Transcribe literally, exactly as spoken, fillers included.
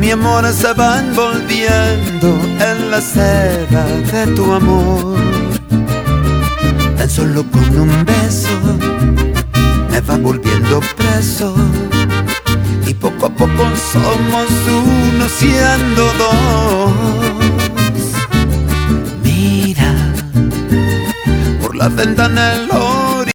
mi amor se va envolviendo en la seda de tu amor. Tan solo con un beso me va volviendo preso, y poco a poco somos uno siendo dos. Mira por la ventana el